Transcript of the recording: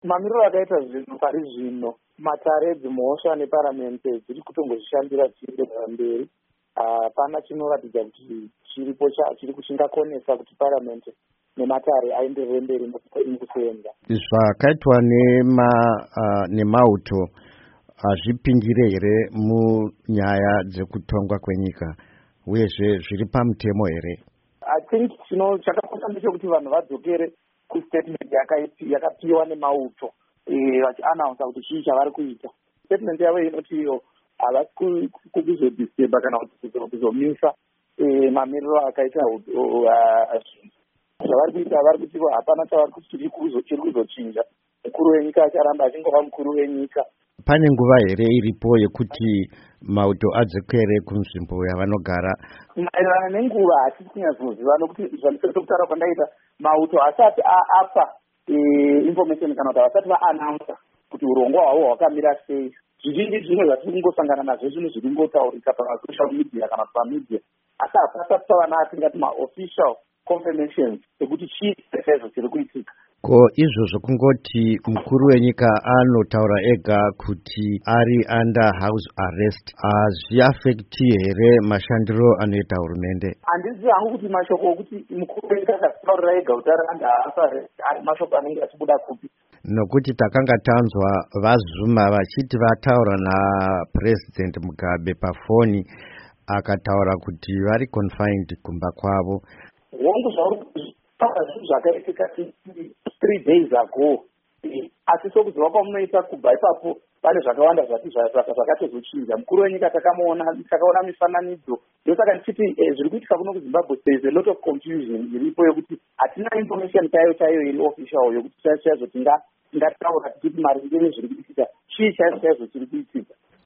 mamiriro akaita zvinhu pari zvino matare dzimhosva neparamende dziri kutongozvishandira zvichienderera mberi. Hapana chinoratidza kuti chiripo chiri kuchingakonesa kuti paramendi nematare aenderere mberi nekusenza. Zvakaitwa nemauto hazvipindire here munyaya dzekutongwa kwenyika uyezve zviri pamutemo here? I think chakakosha ndechekuti vanhu vadzokere kustatement yakapiwa nemauto vachiannounsa kuti chii chavari kuita. Statement yavo inoti iyo havasi kuzodisturba kana kuzomisa mamiriro akaita zvavari kuita. Vari kuti hapana chavari kuti chiri kuzochinja. Mukuru wenyika acharamba achingova mukuru wenyika. Pane nguva here iripo yekuti mauto adzokere kunzvimbo yavanogara? Maererano nenguva hatisi kunyazoziva, nokuti zvandisokutaura kwandaita mauto asati apa information kana kuti vasati vaannounsa kuti urongwa hwavo hwakamira sei. Zvizhinji zvimwe zvatiri kungosangana nazvo zvinhu zviri kungotaurika pamasocial media kana pamedia, asi hapasati pava natingati maofficial confirmations ekuti chii chaizvo chiri kuitika. Ko izvozvo kungoti mukuru wenyika anotaura ega kuti ari under house arrest, hazviafekti here mashandiro anoita hurumende? Handisi hangu kuti mashoko okuti mukuru wenyika akazvitaurira ega kuti ari under house arrest ari mashoko anenge achibuda kupi. Nokuti takanga tanzwa vaZuma vachiti vataura naPresident Mugabe pafoni akataura kuti vari confined kumba kwavo. Hongu zvakaitika 3 days ago, asi sokuziva kwamunoita kubva ipapo pane zvakawanda zvakatozochinja. Mukuru wenyika takaona mifananidzo, ndosaka ndichiti zviri kuitika kuno kuZimbabwe there is a lot of confusion iripo yekuti hatina information chaiyo iri official yokuti chaizvo tingataura tichiti maringe nezviri kuitika chii chaizvo chiri kuitika.